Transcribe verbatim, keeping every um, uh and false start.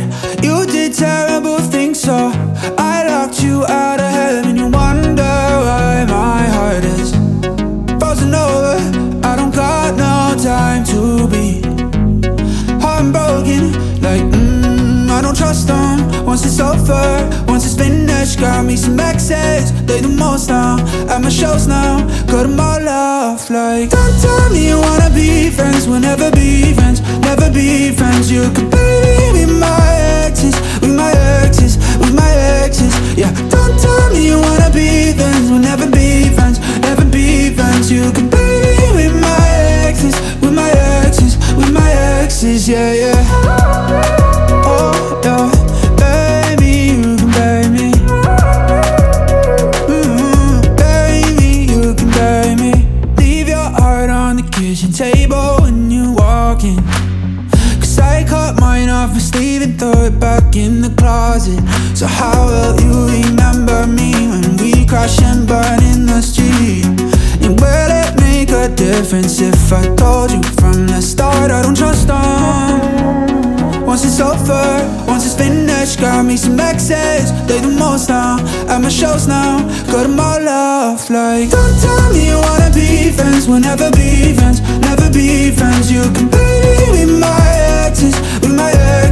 You did terrible things, so I locked you out of heaven. You wonder why my heart is frozen over. I don't got no time to be heartbroken. Like, mm, I don't trust them. Once it's over, once it's finished, got me some exes. They the most now, at my shows now. Cut them all off like, don't tell me you wanna be friends. We'll never be friends, never be friends. You could be with my exes, with my exes, with my exes. Yeah, don't tell me you wanna be friends. We'll never be friends, never be friends. You could be with my exes, with my exes, with my exes. Yeah, yeah. Oh, yeah. Baby, you can bury me. Mm-hmm. Bury me, you can bury me. Leave your heart on the kitchen table when you walk in. Cause I cut mine off my sleeve and throw it back in the closet. So how will you remember me when we crash and burn in the street? And will it make a difference if I told you from the start I don't trust them? Once it's over, once it's finished, got me some exes. They the most now, at my shows now. Cut them all off like, don't tell me you wanna be friends. We'll never be friends, never be friends. You can be with my exes, with my exes.